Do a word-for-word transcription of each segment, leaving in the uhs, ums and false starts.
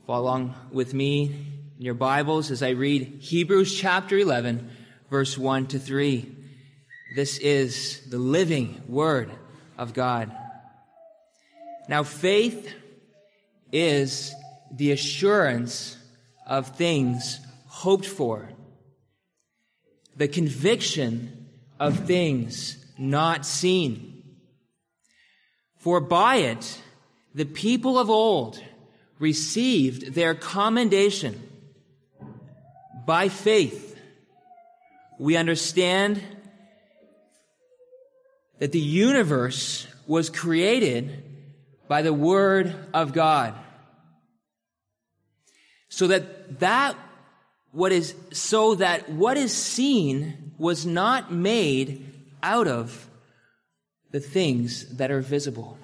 Follow along with me in your Bibles as I read Hebrews chapter eleven, verse one to three. This is the living Word of God. Now, faith is the assurance of things hoped for, the conviction of things not seen. For by it the people of old received their commendation. By faith we understand that the universe was created by the Word of God, so that that what is so that what is seen was not made out of the things that are visible.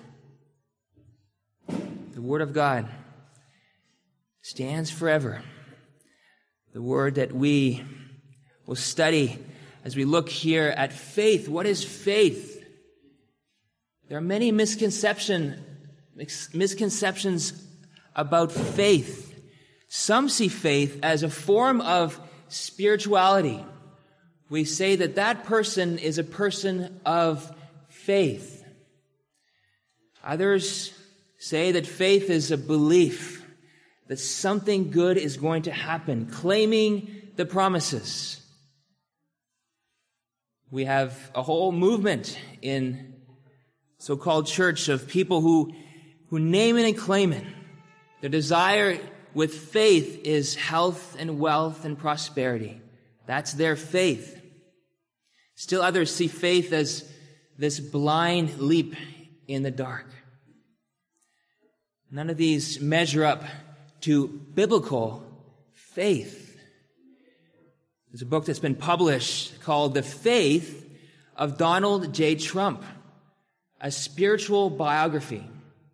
The Word of God stands forever. The Word that we will study as we look here at faith. What is faith? There are many misconception, misconceptions about faith. Some see faith as a form of spirituality. We say that that person is a person of faith. Others say that faith is a belief that something good is going to happen, claiming the promises. We have a whole movement in so-called church of people who, who name it and claim it. Their desire with faith is health and wealth and prosperity. That's their faith. Still others see faith as this blind leap in the dark. None of these measure up to biblical faith. There's a book that's been published called The Faith of Donald J. Trump, a spiritual biography.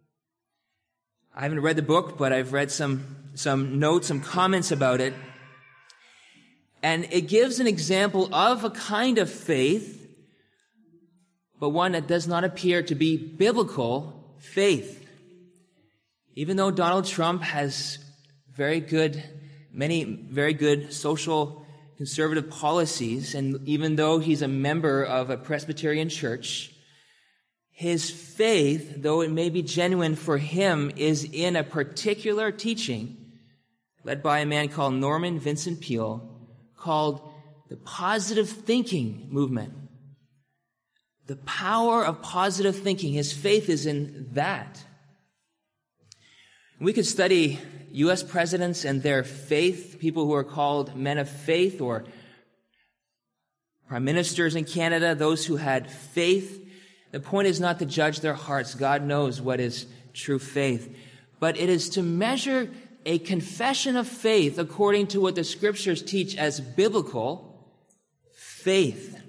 I haven't read the book, but I've read some, some notes, some comments about it. And it gives an example of a kind of faith, but one that does not appear to be biblical faith. Even though Donald Trump has very good, many very good social conservative policies, and even though he's a member of a Presbyterian church, his faith, though it may be genuine for him, is in a particular teaching led by a man called Norman Vincent Peale, called the positive thinking movement. The power of positive thinking. His faith is in that. We could study U S presidents and their faith, people who are called men of faith, or prime ministers in Canada, those who had faith. The point is not to judge their hearts. God knows what is true faith. But it is to measure a confession of faith according to what the Scriptures teach as biblical faith.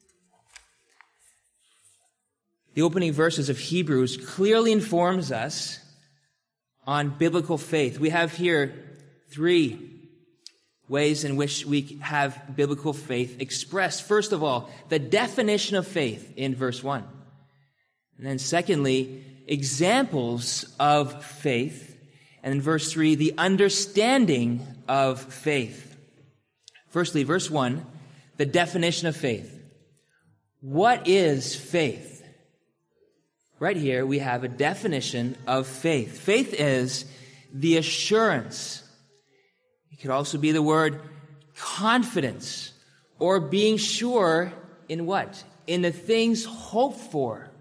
The opening verses of Hebrews clearly informs us on biblical faith. We have here three ways in which we have biblical faith expressed. First of all, the definition of faith in verse one. And then secondly, examples of faith. And in verse three, the understanding of faith. Firstly, verse one, the definition of faith. What is faith? Right here, we have a definition of faith. Faith is the assurance. It could also be the word confidence, or being sure in what? In the things hoped for.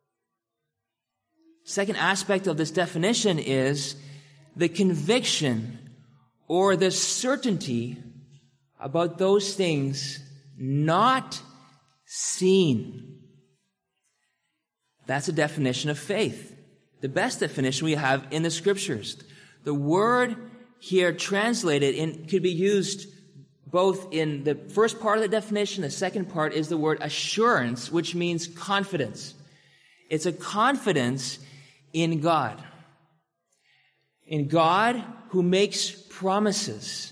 Second aspect of this definition is the conviction or the certainty about those things not seen. That's a definition of faith. The best definition we have in the Scriptures. The word here translated in could be used both in the first part of the definition. The second part is the word assurance, which means confidence. It's a confidence in God. In God who makes promises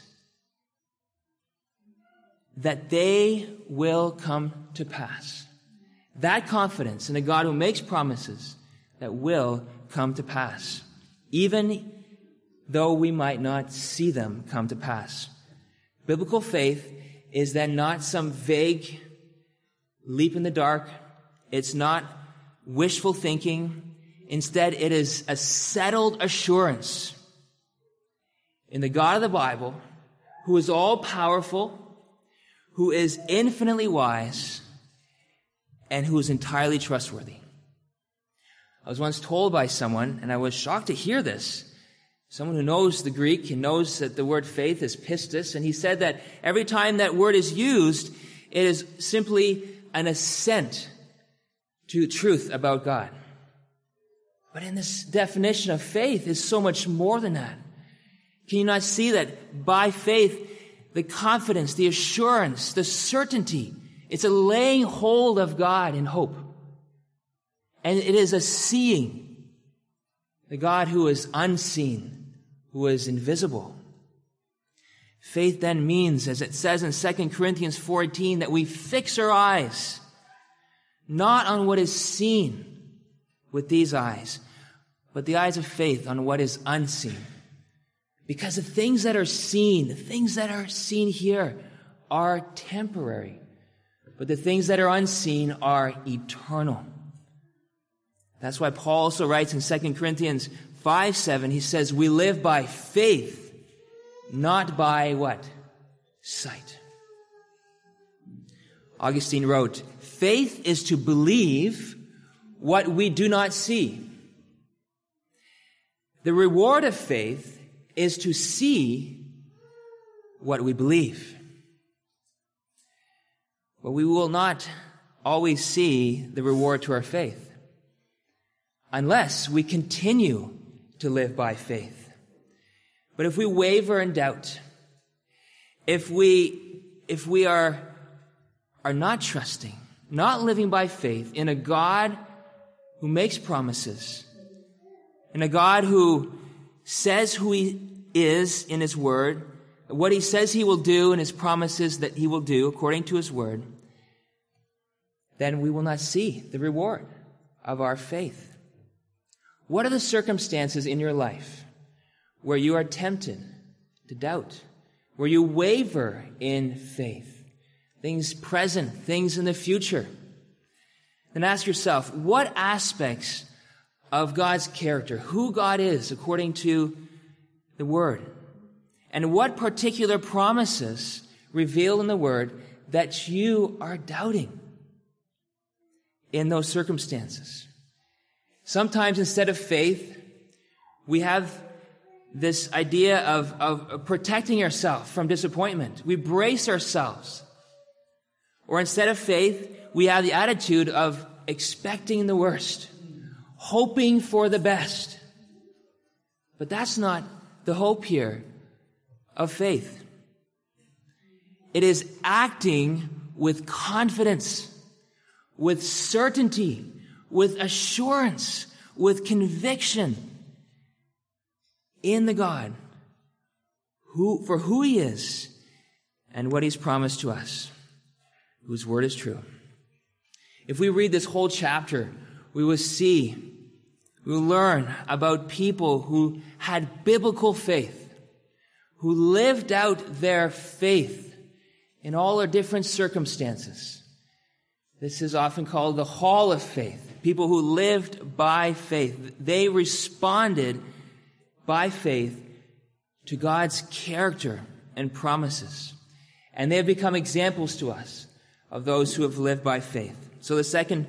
that they will come to pass. That confidence in a God who makes promises that will come to pass, even though we might not see them come to pass. Biblical faith is then not some vague leap in the dark. It's not wishful thinking. Instead, it is a settled assurance in the God of the Bible, who is all-powerful, who is infinitely wise, and who is entirely trustworthy. I was once told by someone, and I was shocked to hear this, someone who knows the Greek and knows that the word faith is pistis, and he said that every time that word is used, it is simply an assent to truth about God. But in this definition of faith is so much more than that. Can you not see that by faith, the confidence, the assurance, the certainty, it's a laying hold of God in hope. And it is a seeing the God who is unseen, who is invisible. Faith then means, as it says in Second Corinthians fourteen, that we fix our eyes not on what is seen with these eyes, but the eyes of faith on what is unseen. Because the things that are seen, the things that are seen here are temporary, but the things that are unseen are eternal. That's why Paul also writes in Second Corinthians five seven, he says, we live by faith, not by what? Sight. Augustine wrote, faith is to believe what we do not see. The reward of faith is to see what we believe. But we will not always see the reward to our faith unless we continue to live by faith. But if we waver in doubt, if we, if we are, are not trusting, not living by faith in a God who makes promises, in a God who says who he is in his word, what he says he will do and his promises that he will do according to his word, then we will not see the reward of our faith. What are the circumstances in your life where you are tempted to doubt, where you waver in faith? Things present, things in the future. Then ask yourself, what aspects of God's character, who God is according to the Word, and what particular promises revealed in the Word that you are doubting in those circumstances? Sometimes instead of faith, we have this idea of, of protecting ourselves from disappointment. We brace ourselves. Or instead of faith, we have the attitude of expecting the worst, hoping for the best. But that's not the hope here of faith. It is acting with confidence, with certainty, with assurance, with conviction in the God who, for who he is and what he's promised to us, whose word is true. If we read this whole chapter, we will see, we will learn about people who had biblical faith, who lived out their faith in all their different circumstances. This is often called the hall of faith. People who lived by faith. They responded by faith to God's character and promises. And they have become examples to us of those who have lived by faith. So the second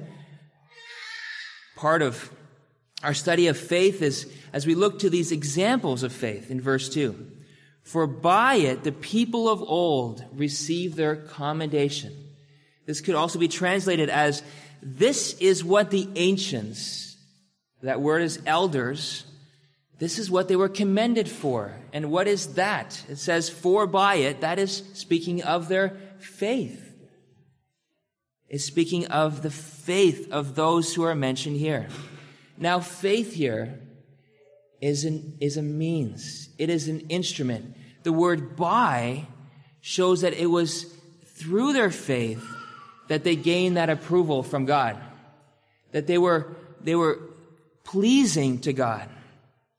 part of our study of faith is as we look to these examples of faith in verse two. For by it the people of old received their commendation. This could also be translated as, this is what the ancients, that word is elders, this is what they were commended for. And what is that? It says, for by it, that is speaking of their faith. It's speaking of the faith of those who are mentioned here. Now, faith here is an, is a means. It is an instrument. The word by shows that it was through their faith that they gained that approval from God. That they were, they were pleasing to God.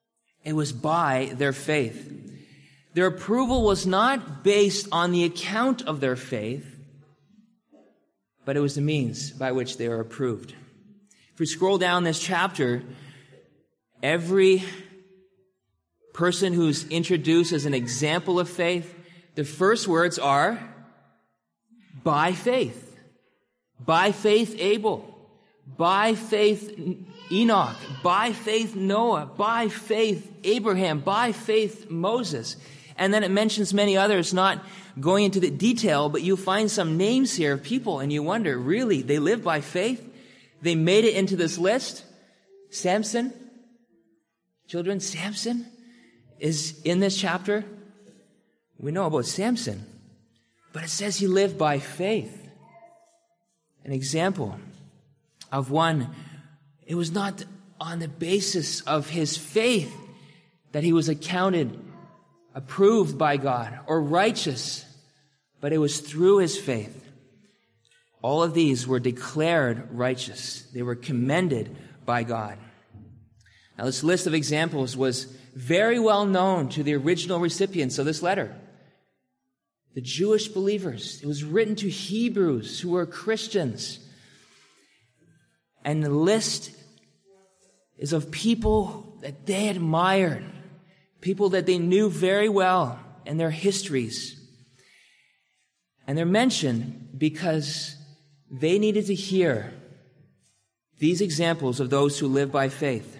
It was by their faith. Their approval was not based on the account of their faith, but it was the means by which they were approved. If we scroll down this chapter, every person who's introduced as an example of faith, the first words are, by faith. By faith Abel. By faith Enoch. By faith Noah. By faith Abraham. By faith Moses. And then it mentions many others, not going into the detail, but you find some names here of people and you wonder, really, they live by faith? They made it into this list? Samson? Children, Samson is in this chapter. We know about Samson, but it says he lived by faith. An example of one, it was not on the basis of his faith that he was accounted approved by God or righteous, but it was through his faith. All of these were declared righteous. They were commended by God. Now, this list of examples was very well known to the original recipients of this letter, the Jewish believers. It was written to Hebrews who were Christians. And the list is of people that they admired, people that they knew very well and their histories. And they're mentioned because they needed to hear these examples of those who live by faith.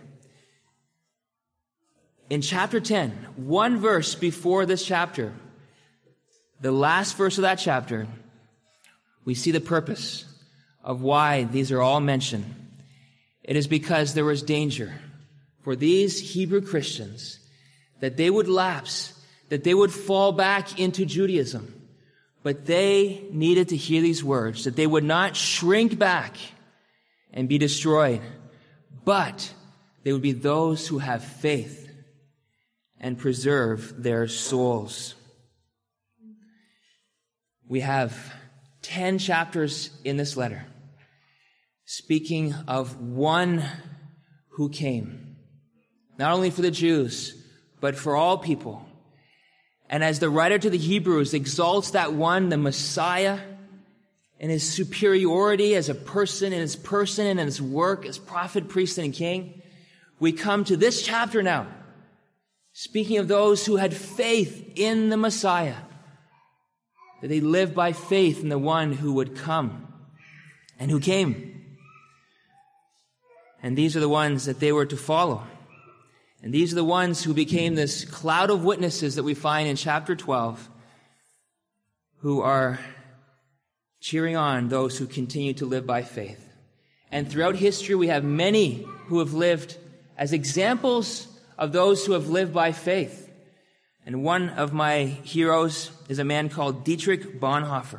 In chapter ten, one verse before this chapter, the last verse of that chapter, we see the purpose of why these are all mentioned. It is because there was danger for these Hebrew Christians that they would lapse, that they would fall back into Judaism. But they needed to hear these words, that they would not shrink back and be destroyed, but they would be those who have faith and preserve their souls. We have ten chapters in this letter speaking of one who came, not only for the Jews, but for all people. And as the writer to the Hebrews exalts that one, the Messiah, in his superiority as a person, in his person and in his work as prophet, priest, and king, we come to this chapter now, speaking of those who had faith in the Messiah, that they lived by faith in the one who would come and who came. And these are the ones that they were to follow. And these are the ones who became this cloud of witnesses that we find in chapter twelve, who are cheering on those who continue to live by faith. And throughout history, we have many who have lived as examples of those who have lived by faith. And one of my heroes is a man called Dietrich Bonhoeffer.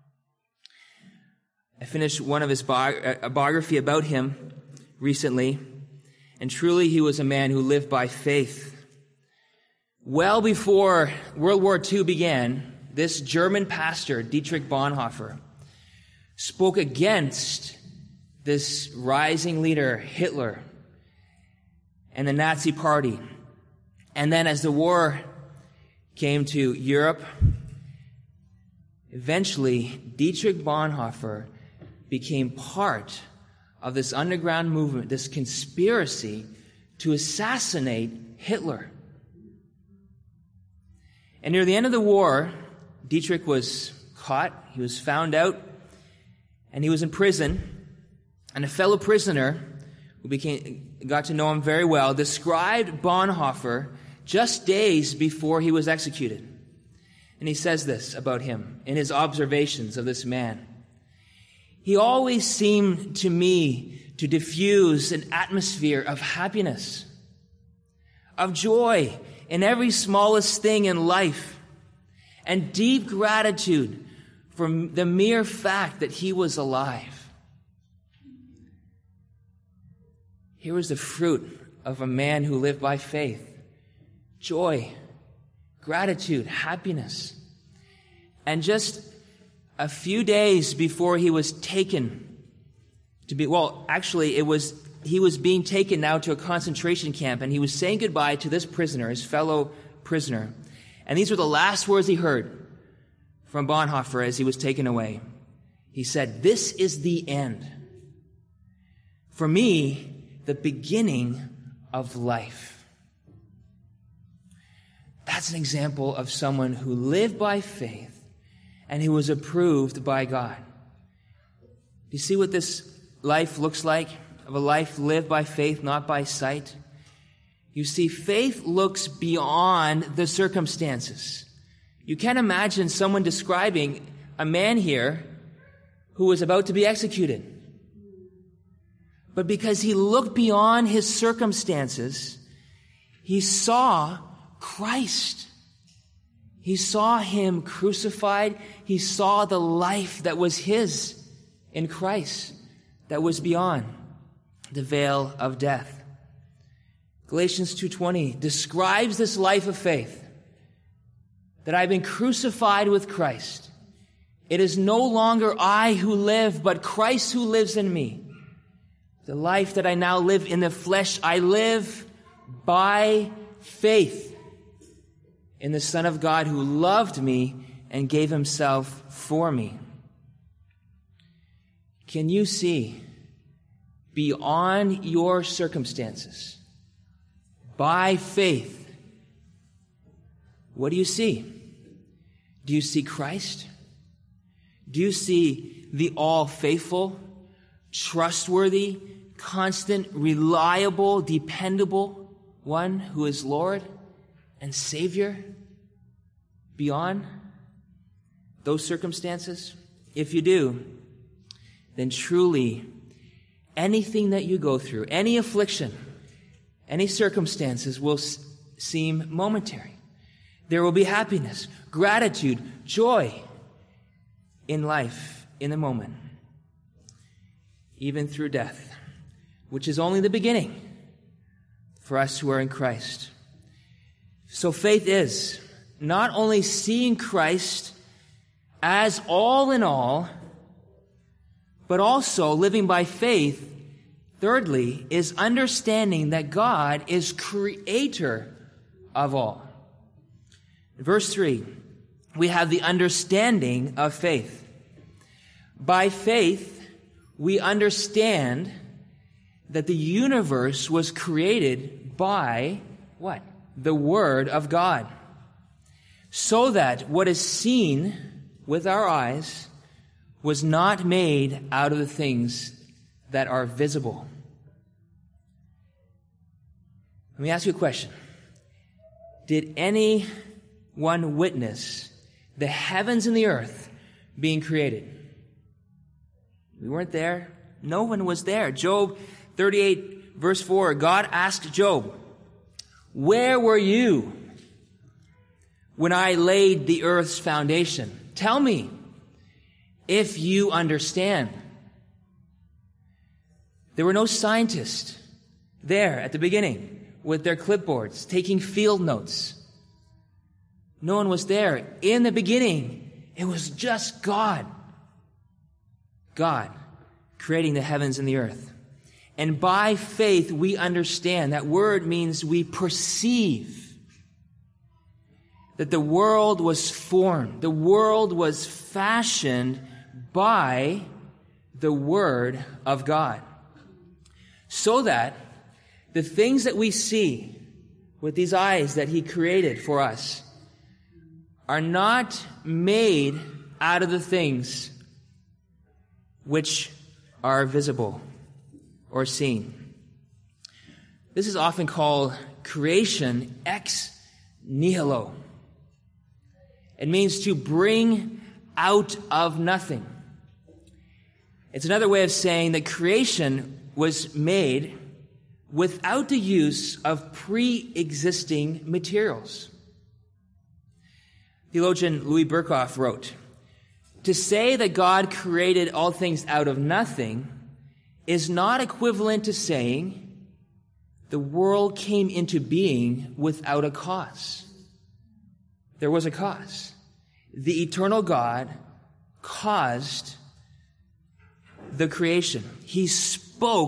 I finished one of his bi- a biography about him recently, and truly he was a man who lived by faith. Well before World War Two began, this German pastor, Dietrich Bonhoeffer, spoke against this rising leader, Hitler, and the Nazi Party. And then as the war came to Europe, eventually Dietrich Bonhoeffer became part of this underground movement, this conspiracy to assassinate Hitler. And near the end of the war, Dietrich was caught, he was found out, and he was in prison. And a fellow prisoner who became, got to know him very well, described Bonhoeffer just days before he was executed. And he says this about him in his observations of this man. He always seemed to me to diffuse an atmosphere of happiness, of joy in every smallest thing in life, and deep gratitude for the mere fact that he was alive. Here was the fruit of a man who lived by faith. Joy, gratitude, happiness. And just a few days before he was taken to be, well, actually, it was he was being taken now to a concentration camp, and he was saying goodbye to this prisoner, his fellow prisoner. And these were the last words he heard from Bonhoeffer as he was taken away. He said, "This is the end. For me, the beginning of life." That's an example of someone who lived by faith and who was approved by God. Do you see what this life looks like? Of a life lived by faith, not by sight? You see, faith looks beyond the circumstances. You can't imagine someone describing a man here who was about to be executed. But because he looked beyond his circumstances, he saw Christ. He saw him crucified. He saw the life that was his in Christ, that was beyond the veil of death. Galatians two twenty describes this life of faith, that I've been crucified with Christ. It is no longer I who live, but Christ who lives in me. The life that I now live in the flesh, I live by faith in the Son of God who loved me and gave himself for me. Can you see beyond your circumstances? By faith, what do you see? Do you see Christ? Do you see the all-faithful, trustworthy, constant, reliable, dependable one who is Lord and Savior beyond those circumstances? If you do, then truly anything that you go through, any affliction, any circumstances will s- seem momentary. There will be happiness, gratitude, joy in life, in the moment, even through death, which is only the beginning for us who are in Christ. So faith is not only seeing Christ as all in all, but also living by faith. Thirdly, is understanding that God is creator of all. In verse three, we have the understanding of faith. By faith, we understand that the universe was created by what? The Word of God. So that what is seen with our eyes was not made out of the things that are visible. Let me ask you a question. Did anyone witness the heavens and the earth being created? We weren't there. No one was there. Job thirty-eight, verse four, God asked Job, "Where were you when I laid the earth's foundation? Tell me if you understand." There were no scientists there at the beginning with their clipboards taking field notes. No one was there. In the beginning, it was just God. God creating the heavens and the earth. And by faith, we understand. That word means we perceive that the world was formed. The world was fashioned by the Word of God. So that the things that we see with these eyes that He created for us are not made out of the things which are visible or seen. This is often called creation ex nihilo. It means to bring out of nothing. It's another way of saying that creation was made without the use of pre-existing materials. Theologian Louis Berkhoff wrote, "To say that God created all things out of nothing is not equivalent to saying the world came into being without a cause." There was a cause. The eternal God caused the creation. He spoke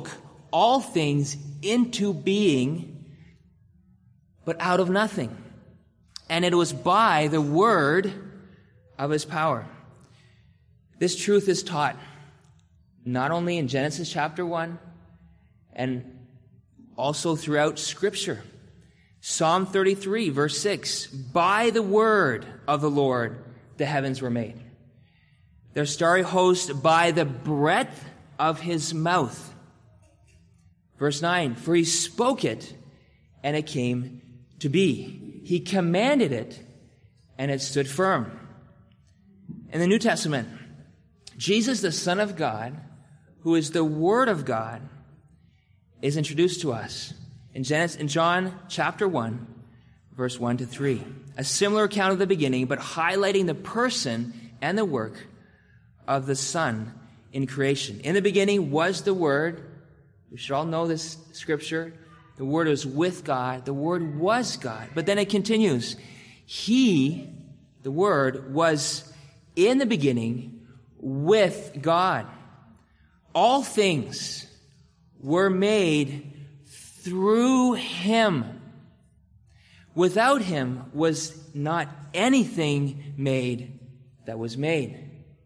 all things into being, but out of nothing. And it was by the word of his power. This truth is taught not only in Genesis chapter one, and also throughout Scripture. Psalm thirty-three, verse six, by the word of the Lord the heavens were made, their starry host by the breath of his mouth. Verse nine, for he spoke it, and it came to be. He commanded it, and it stood firm. In the New Testament, Jesus, the Son of God, who is the Word of God, is introduced to us in Genesis, in John chapter one, verse one to three. A similar account of the beginning, but highlighting the person and the work of the Son in creation. In the beginning was the Word. We should all know this scripture. The Word was with God. The Word was God. But then it continues. He, the Word, was in the beginning with God. All things were made through him. Without him was not anything made that was made.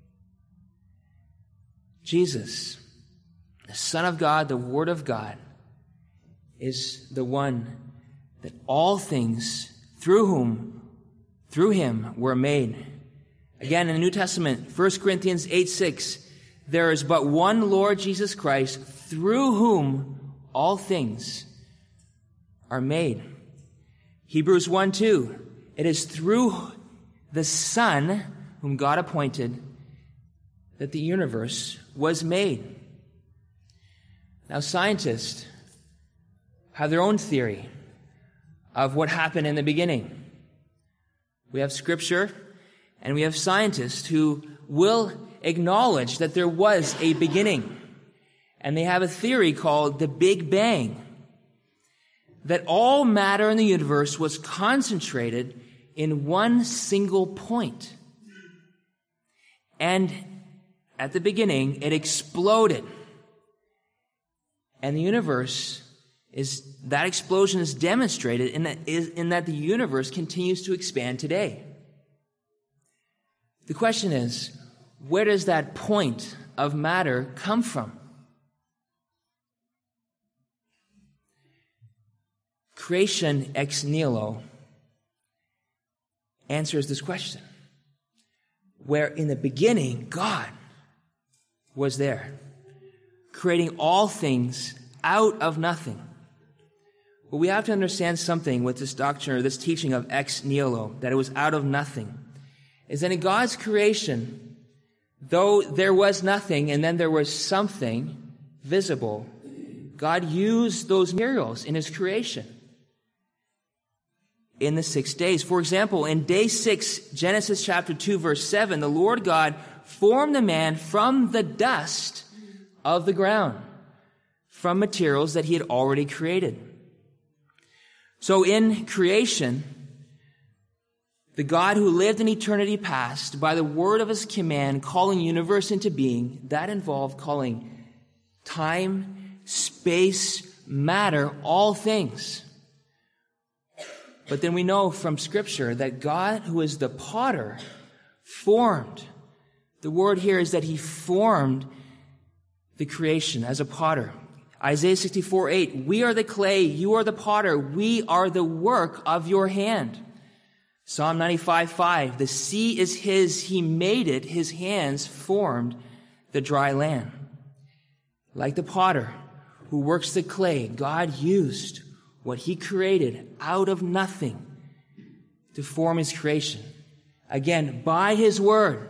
Jesus, the Son of God, the Word of God, is the one that all things through whom, through him, were made. Again, in the New Testament, First Corinthians eight six, there is but one Lord Jesus Christ, through whom all things are made. Hebrews one two, it is through the Son, whom God appointed, that the universe was made. Now, scientists have their own theory of what happened in the beginning. We have Scripture, and we have scientists who will acknowledge that there was a beginning. And they have a theory called the Big Bang, that all matter in the universe was concentrated in one single point. And at the beginning, it exploded. And the universe is, that explosion is demonstrated in that, is, in that the universe continues to expand today. The question is, where does that point of matter come from? Creation ex nihilo answers this question. Where in the beginning, God was there, creating all things out of nothing. But we have to understand something with this doctrine or this teaching of ex nihilo, that it was out of nothing, is that in God's creation, though there was nothing and then there was something visible, God used those materials in his creation in the six days. For example, in day six, Genesis chapter two, verse seven, the Lord God formed the man from the dust of the ground, from materials that he had already created. So in creation, the God who lived in eternity past, by the word of his command, calling universe into being, that involved calling time, space, matter, all things. But then we know from Scripture that God, who is the potter, formed. The word here is that he formed the creation as a potter. Isaiah sixty-four eight, we are the clay, you are the potter, we are the work of your hand. Psalm ninety-five five, the sea is his, he made it, his hands formed the dry land. Like the potter who works the clay, God used what he created out of nothing to form his creation. Again, by his word,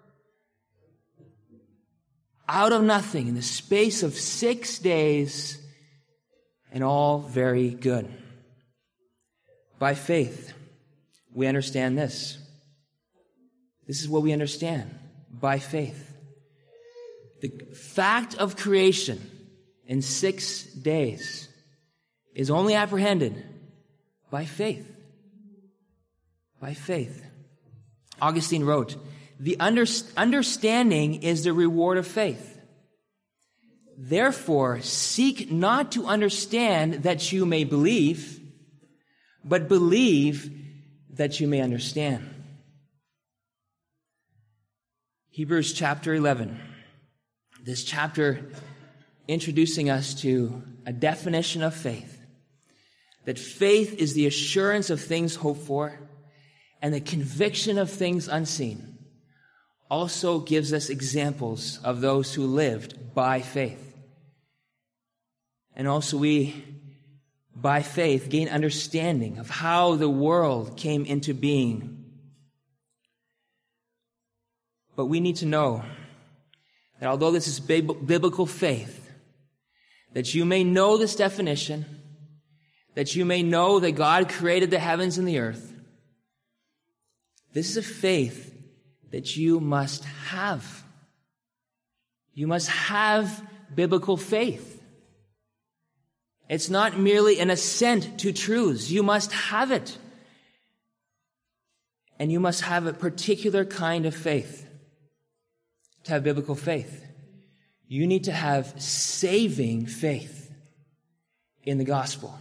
out of nothing in the space of six days, and all very good. By faith, we understand this. This is what we understand by faith. The fact of creation in six days is only apprehended by faith. By faith. Augustine wrote, the under, understanding is the reward of faith. Therefore, seek not to understand that you may believe, but believe that you may understand. Hebrews chapter eleven. This chapter introducing us to a definition of faith. That faith is the assurance of things hoped for and the conviction of things unseen. Also gives us examples of those who lived by faith. And also we, by faith, gain understanding of how the world came into being. But we need to know that although this is biblical faith, that you may know this definition, that you may know that God created the heavens and the earth, this is a faith that you must have. You must have biblical faith. It's not merely an assent to truths. You must have it. And you must have a particular kind of faith. To have biblical faith, you need to have saving faith in the gospel.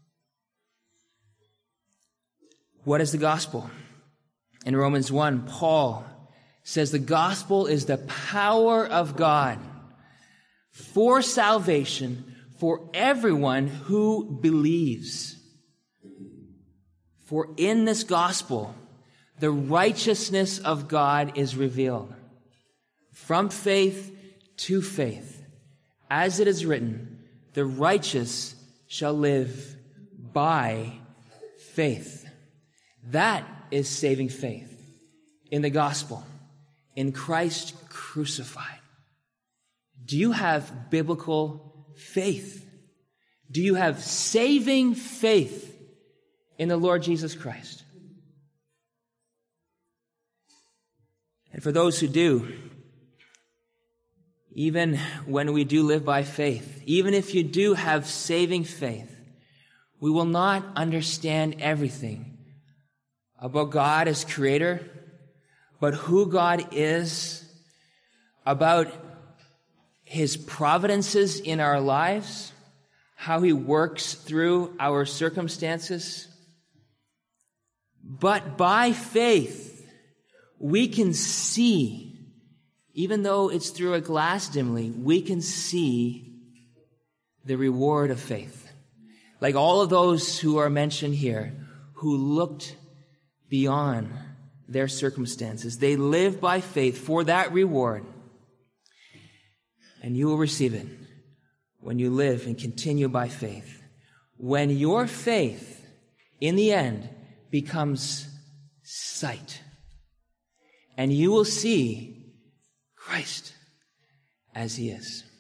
What is the gospel? In Romans one, Paul says the gospel is the power of God for salvation for everyone who believes. For in this gospel, the righteousness of God is revealed. From faith to faith. As it is written, the righteous shall live by faith. That is saving faith in the gospel, in Christ crucified. Do you have biblical faith? Do you have saving faith in the Lord Jesus Christ? And for those who do, even when we do live by faith, even if you do have saving faith, we will not understand everything about God as creator, but who God is, about his providences in our lives, how he works through our circumstances. But by faith, we can see, even though it's through a glass dimly, we can see the reward of faith. Like all of those who are mentioned here, who looked beyond their circumstances. They live by faith for that reward. And you will receive it when you live and continue by faith. When your faith, in the end, becomes sight. And you will see Christ as he is.